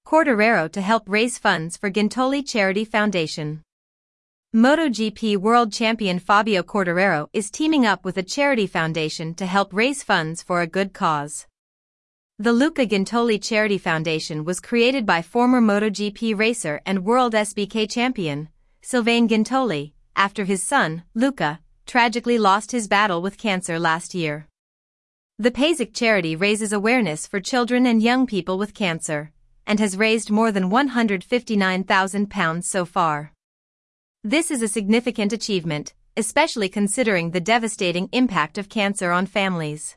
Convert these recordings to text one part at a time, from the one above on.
Quartararo to help raise funds for Gintoli Charity Foundation. MotoGP World Champion Fabio Quartararo is teaming up with a charity foundation to help raise funds for a good cause. The Luca Gintoli Charity Foundation was created by former MotoGP racer and World SBK champion, Sylvain Gintoli, after his son, Luca, tragically lost his battle with cancer last year. The PASIC charity raises awareness for children and young people with cancer, and has raised more than £159,000 so far. This is a significant achievement, especially considering the devastating impact of cancer on families.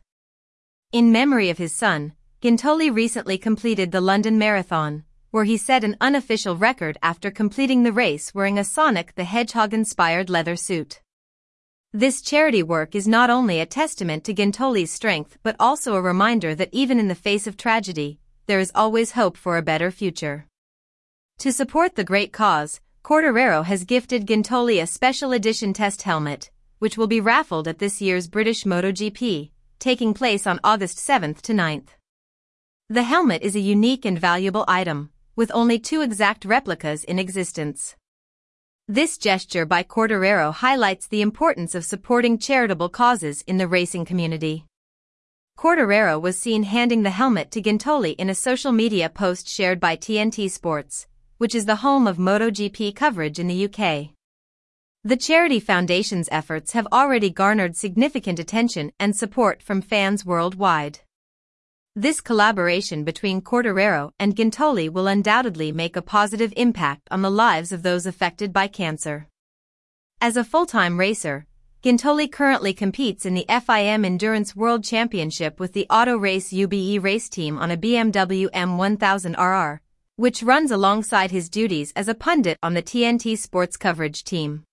In memory of his son, Gintoli recently completed the London Marathon, where he set an unofficial record after completing the race wearing a Sonic the Hedgehog-inspired leather suit. This charity work is not only a testament to Gintoli's strength but also a reminder that even in the face of tragedy, there is always hope for a better future. To support the great cause, Quartararo has gifted Gintoli a special edition test helmet, which will be raffled at this year's British MotoGP, taking place on August 7th to 9th. The helmet is a unique and valuable item, with only 2 exact replicas in existence. This gesture by Quartararo highlights the importance of supporting charitable causes in the racing community. Quartararo was seen handing the helmet to Gintoli in a social media post shared by TNT Sports, which is the home of MotoGP coverage in the UK. The charity foundation's efforts have already garnered significant attention and support from fans worldwide. This collaboration between Quartararo and Gintoli will undoubtedly make a positive impact on the lives of those affected by cancer. As a full-time racer, Gintoli currently competes in the FIM Endurance World Championship with the Auto Race UBE race team on a BMW M1000RR, which runs alongside his duties as a pundit on the TNT Sports coverage team.